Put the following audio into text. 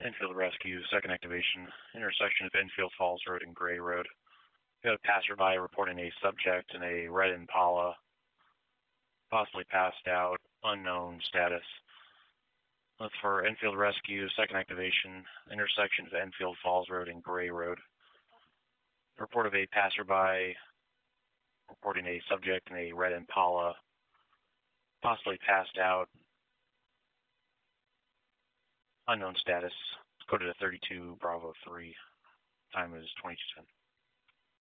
Enfield Rescue, second activation, intersection of Enfield Falls Road and Gray Road. We got a passerby reporting a subject in a red Impala, possibly passed out, unknown status. That's for Enfield Rescue, second activation, intersection of Enfield Falls Road and Gray Road. Report of a passerby reporting a subject in a red Impala, possibly passed out, unknown status, coded to 32 Bravo 3. Time is 22:10.